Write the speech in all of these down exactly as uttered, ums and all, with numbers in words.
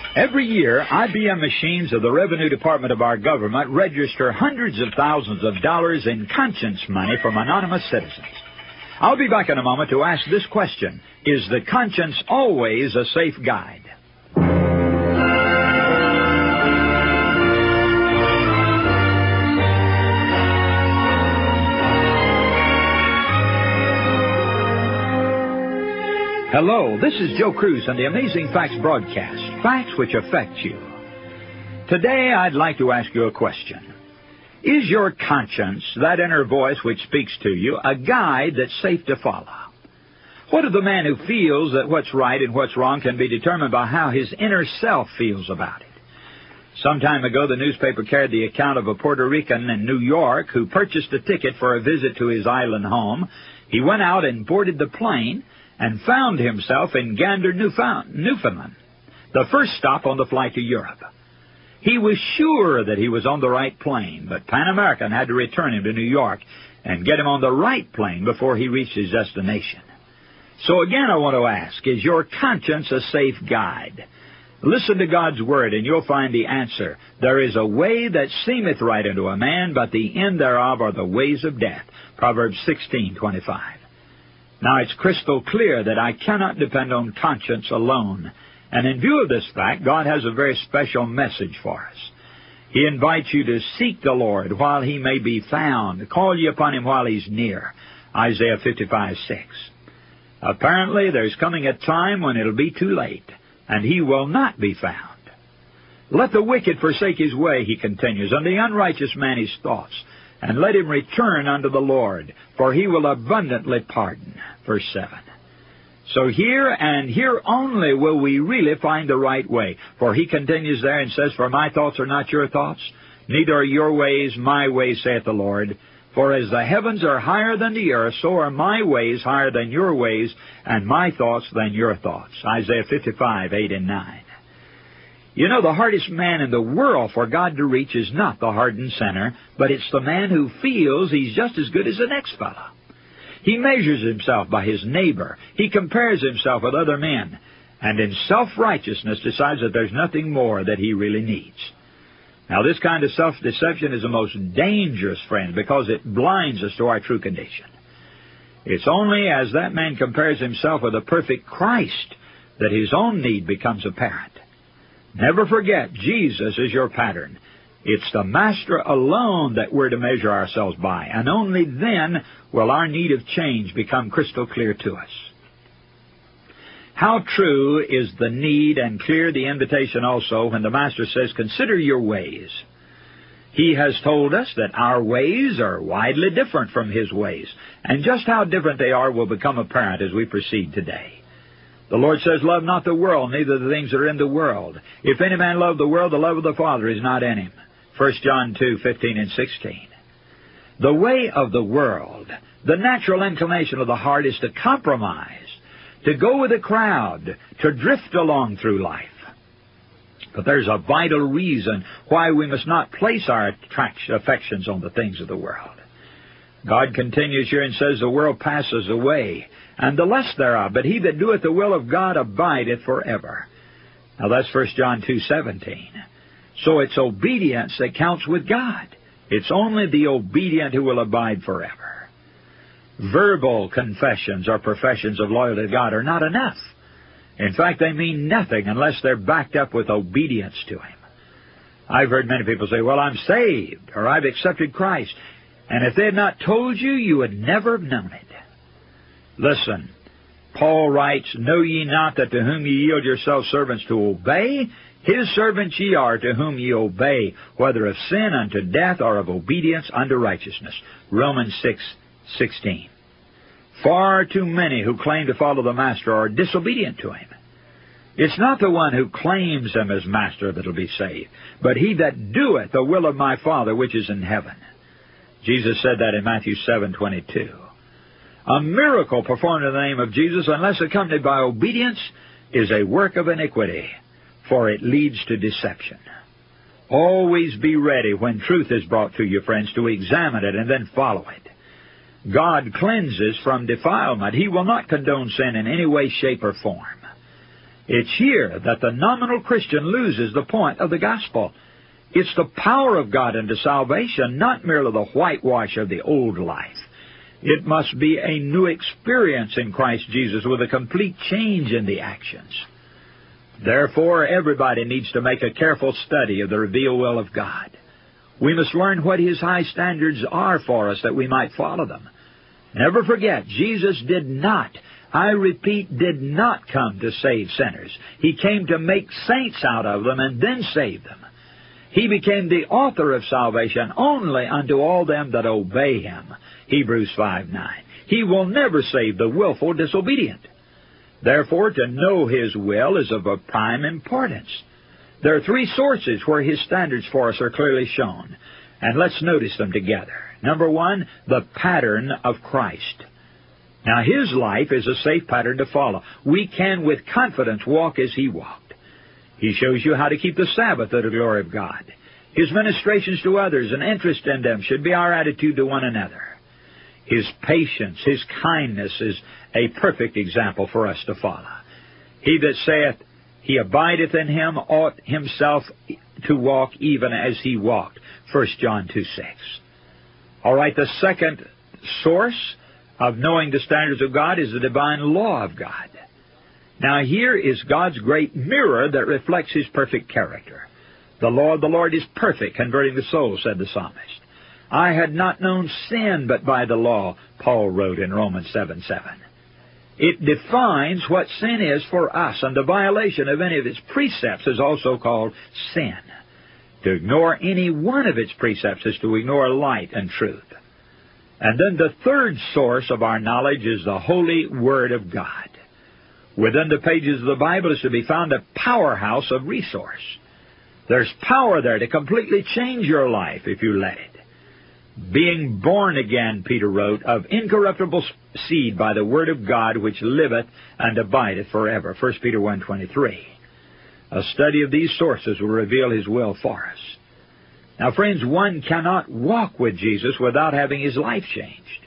Every year, I B M machines of the Revenue Department of our government register hundreds of thousands of dollars in conscience money from anonymous citizens. I'll be back in a moment to ask this question: is the conscience always a safe guide? Hello, this is Joe Cruz on the Amazing Facts broadcast, facts which affect you. Today, I'd like to ask you a question. Is your conscience, that inner voice which speaks to you, a guide that's safe to follow? What of the man who feels that what's right and what's wrong can be determined by how his inner self feels about it? Some time ago, the newspaper carried the account of a Puerto Rican in New York who purchased a ticket for a visit to his island home. He went out and boarded the plane and found himself in Gander, Newfoundland, the first stop on the flight to Europe. He was sure that he was on the right plane, but Pan American had to return him to New York and get him on the right plane before he reached his destination. So again, I want to ask, is your conscience a safe guide? Listen to God's Word, and you'll find the answer. There is a way that seemeth right unto a man, but the end thereof are the ways of death. Proverbs sixteen twenty-five. Now, it's crystal clear that I cannot depend on conscience alone. And in view of this fact, God has a very special message for us. He invites you to seek the Lord while He may be found. Call ye upon Him while He's near. Isaiah fifty-five six. Apparently, there's coming a time when it'll be too late, and He will not be found. Let the wicked forsake his way, He continues, and the unrighteous man his thoughts. And let him return unto the Lord, for He will abundantly pardon. Verse seven. So here and here only will we really find the right way. For He continues there and says, For my thoughts are not your thoughts, neither are your ways my ways, saith the Lord. For as the heavens are higher than the earth, so are my ways higher than your ways, and my thoughts than your thoughts. Isaiah fifty-five eight and nine. You know, the hardest man in the world for God to reach is not the hardened sinner, but it's the man who feels he's just as good as the next fellow. He measures himself by his neighbor. He compares himself with other men, and in self-righteousness decides that there's nothing more that he really needs. Now, this kind of self-deception is the most dangerous, friend, because it blinds us to our true condition. It's only as that man compares himself with the perfect Christ that his own need becomes apparent. Never forget, Jesus is your pattern. It's the Master alone that we're to measure ourselves by, and only then will our need of change become crystal clear to us. How true is the need and clear the invitation also when the Master says, Consider your ways. He has told us that our ways are widely different from His ways, and just how different they are will become apparent as we proceed today. The Lord says, Love not the world, neither the things that are in the world. If any man love the world, the love of the Father is not in him. First John two fifteen and sixteen. The way of the world, the natural inclination of the heart is to compromise, to go with the crowd, to drift along through life. But there's a vital reason why we must not place our attraction, affections on the things of the world. God continues here and says, The world passes away, and the lust thereof, but he that doeth the will of God abideth forever. Now that's First John two seventeen. So it's obedience that counts with God. It's only the obedient who will abide forever. Verbal confessions or professions of loyalty to God are not enough. In fact, they mean nothing unless they're backed up with obedience to Him. I've heard many people say, well, I'm saved, or I've accepted Christ. And if they had not told you, you would never have known it. Listen, Paul writes, Know ye not that to whom ye yield yourselves servants to obey, His servants ye are to whom ye obey, whether of sin unto death or of obedience unto righteousness. Romans six sixteen. Far too many who claim to follow the Master are disobedient to Him. It's not the one who claims Him as Master that will be saved, but he that doeth the will of my Father which is in heaven. Jesus said that in Matthew seven twenty-two. A miracle performed in the name of Jesus, unless accompanied by obedience, is a work of iniquity, for it leads to deception. Always be ready when truth is brought to you, friends, to examine it and then follow it. God cleanses from defilement. He will not condone sin in any way, shape, or form. It's here that the nominal Christian loses the point of the gospel. It's the power of God unto salvation, not merely the whitewash of the old life. It must be a new experience in Christ Jesus with a complete change in the actions. Therefore, everybody needs to make a careful study of the revealed will of God. We must learn what His high standards are for us that we might follow them. Never forget, Jesus did not, I repeat, did not come to save sinners. He came to make saints out of them and then save them. He became the author of salvation only unto all them that obey Him. Hebrews five nine. He will never save the willful disobedient. Therefore, to know His will is of a prime importance. There are three sources where His standards for us are clearly shown, and let's notice them together. Number one, the pattern of Christ. Now, His life is a safe pattern to follow. We can with confidence walk as He walked. He shows you how to keep the Sabbath to the glory of God. His ministrations to others and interest in them should be our attitude to one another. His patience, His kindness is a perfect example for us to follow. He that saith, He abideth in Him, ought himself to walk even as He walked. First John two six. All right, the second source of knowing the standards of God is the divine law of God. Now, here is God's great mirror that reflects His perfect character. The law of the Lord is perfect, converting the soul, said the psalmist. I had not known sin but by the law, Paul wrote in Romans seven seven. It defines what sin is for us, and the violation of any of its precepts is also called sin. To ignore any one of its precepts is to ignore light and truth. And then the third source of our knowledge is the Holy Word of God. Within the pages of the Bible is to be found a powerhouse of resource. There's power there to completely change your life if you let it. Being born again, Peter wrote, of incorruptible seed by the Word of God which liveth and abideth forever. First Peter one twenty-three. A study of these sources will reveal His will for us. Now, friends, one cannot walk with Jesus without having his life changed.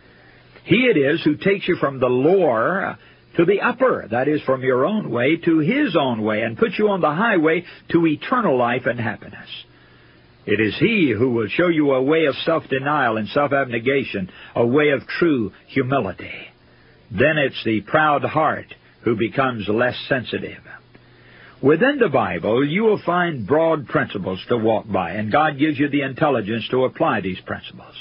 He it is who takes you from the lower to the upper, that is, from your own way to His own way, and puts you on the highway to eternal life and happiness. It is He who will show you a way of self-denial and self-abnegation, a way of true humility. Then it's the proud heart who becomes less sensitive. Within the Bible, you will find broad principles to walk by, and God gives you the intelligence to apply these principles.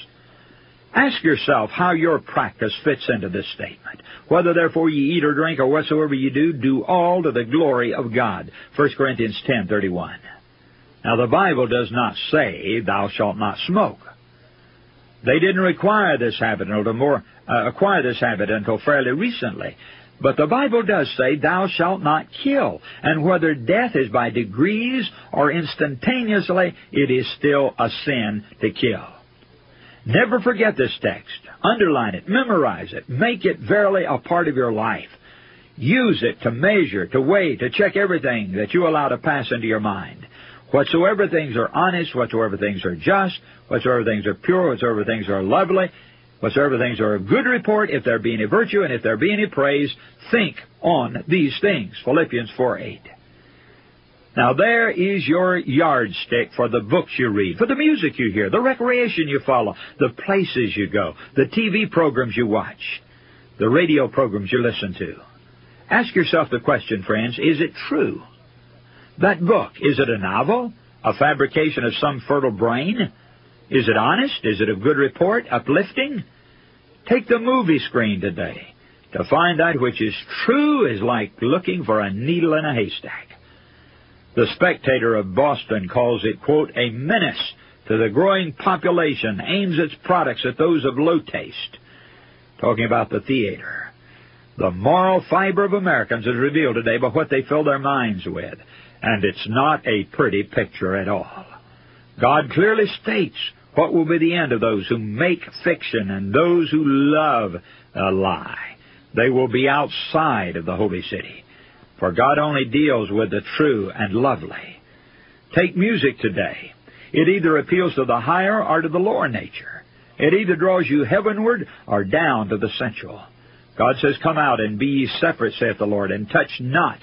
Ask yourself how your practice fits into this statement. Whether therefore ye eat or drink or whatsoever ye do, do all to the glory of God. First Corinthians ten thirty-one. Now, the Bible does not say, thou shalt not smoke. They didn't require this habit until more, uh, acquire this habit until fairly recently. But the Bible does say, thou shalt not kill. And whether death is by degrees or instantaneously, it is still a sin to kill. Never forget this text. Underline it. Memorize it. Make it verily a part of your life. Use it to measure, to weigh, to check everything that you allow to pass into your mind. Whatsoever things are honest, whatsoever things are just, whatsoever things are pure, whatsoever things are lovely, whatsoever things are of good report, if there be any virtue and if there be any praise, think on these things. Philippians four eight. Now there is your yardstick for the books you read, for the music you hear, the recreation you follow, the places you go, the T V programs you watch, the radio programs you listen to. Ask yourself the question, friends, is it true? That book, is it a novel, a fabrication of some fertile brain? Is it honest? Is it of good report, uplifting? Take the movie screen today. To find that which is true is like looking for a needle in a haystack. The Spectator of Boston calls it, quote, a menace to the growing population, aims its products at those of low taste. Talking about the theater. The moral fiber of Americans is revealed today by what they fill their minds with. And it's not a pretty picture at all. God clearly states what will be the end of those who make fiction and those who love a lie. They will be outside of the holy city. For God only deals with the true and lovely. Take music today. It either appeals to the higher or to the lower nature. It either draws you heavenward or down to the sensual. God says, come out and be ye separate, saith the Lord, and touch not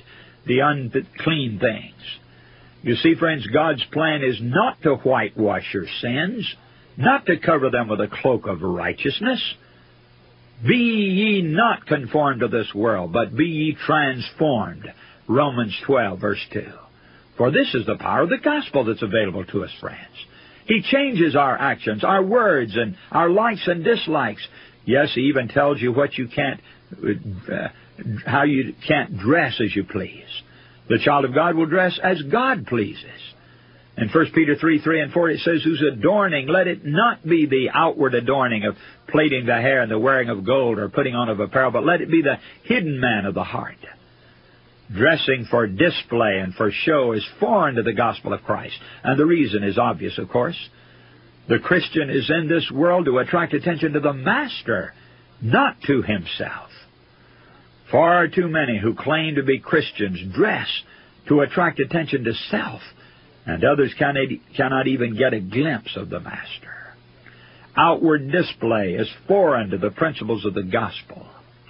the unclean things. You see, friends, God's plan is not to whitewash your sins, not to cover them with a cloak of righteousness. Be ye not conformed to this world, but be ye transformed. Romans twelve, verse two. For this is the power of the gospel that's available to us, friends. He changes our actions, our words, and our likes and dislikes. Yes, He even tells you what you can't, uh, how you can't dress as you please. The child of God will dress as God pleases. In First Peter three, three and four, it says, whose adorning, let it not be the outward adorning of plaiting the hair and the wearing of gold or putting on of apparel, but let it be the hidden man of the heart. Dressing for display and for show is foreign to the gospel of Christ. And the reason is obvious, of course. The Christian is in this world to attract attention to the Master, not to himself. Far too many who claim to be Christians dress to attract attention to self, and others cannot, cannot even get a glimpse of the Master. Outward display is foreign to the principles of the gospel.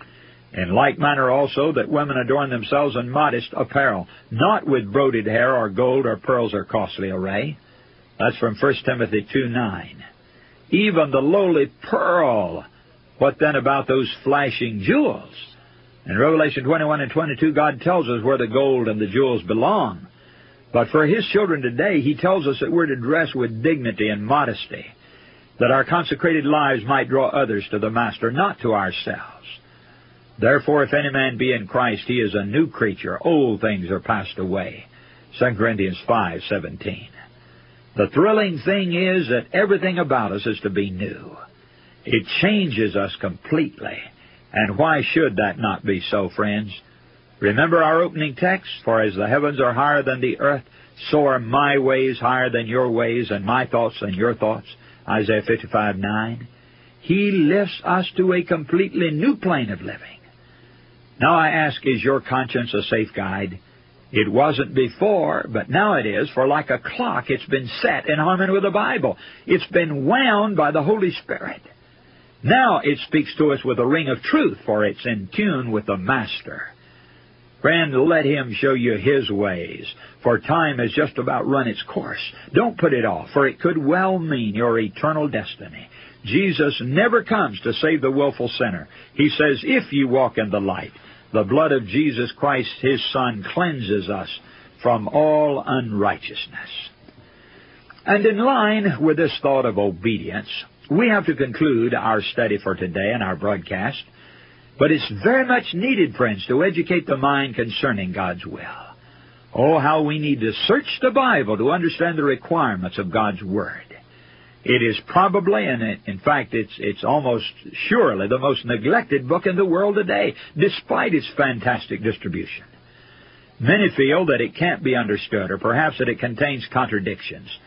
In like manner also that women adorn themselves in modest apparel, not with broided hair or gold or pearls or costly array. That's from First Timothy two, nine. Even the lowly pearl. What then about those flashing jewels? In Revelation twenty-one and twenty-two, God tells us where the gold and the jewels belong. But for His children today, He tells us that we're to dress with dignity and modesty, that our consecrated lives might draw others to the Master, not to ourselves. Therefore, if any man be in Christ, he is a new creature. Old things are passed away. Second Corinthians five, seventeen. The thrilling thing is that everything about us is to be new. It changes us completely. And why should that not be so, friends? Remember our opening text, for as the heavens are higher than the earth, so are my ways higher than your ways, and my thoughts than your thoughts. Isaiah fifty-five, nine. He lifts us to a completely new plane of living. Now I ask, is your conscience a safe guide? It wasn't before, but now it is, for like a clock it's been set in harmony with the Bible. It's been wound by the Holy Spirit. Now it speaks to us with a ring of truth, for it's in tune with the Master. Friend, let Him show you His ways, for time has just about run its course. Don't put it off, for it could well mean your eternal destiny. Jesus never comes to save the willful sinner. He says, if you walk in the light, the blood of Jesus Christ, His Son, cleanses us from all unrighteousness. And in line with this thought of obedience, we have to conclude our study for today and our broadcast. But it's very much needed, friends, to educate the mind concerning God's will. Oh, how we need to search the Bible to understand the requirements of God's Word. It is probably, and in fact, it's it's almost surely the most neglected book in the world today, despite its fantastic distribution. Many feel that it can't be understood, or perhaps that it contains contradictions.